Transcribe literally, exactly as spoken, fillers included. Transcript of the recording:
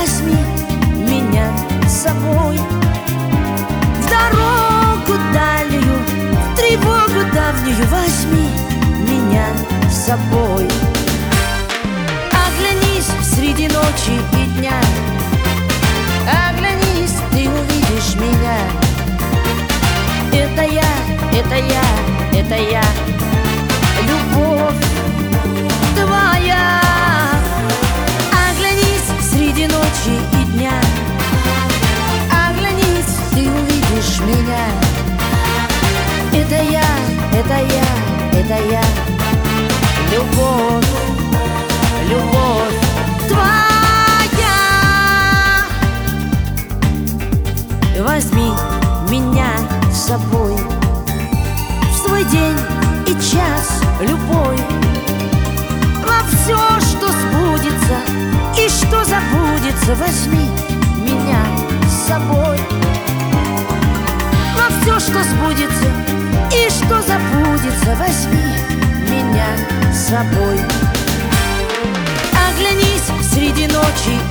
возьми меня с собой. В дорогу дальнюю, в тревогу давнюю возьми меня с собой. Оглянись среди ночи и дня, оглянись, ты увидишь меня. Это я, это я, это я, любовь твоя. Оглянись среди ночи и дня, оглянись, ты увидишь меня. Это я, это я, это я, любовь, любовь твоя. Возьми меня с собой в свой день и час любой, во все, что сбудется и что забудется. Возьми меня с собой во все, что сбудется и что забудется. Возьми меня с собой. Оглянись среди ночи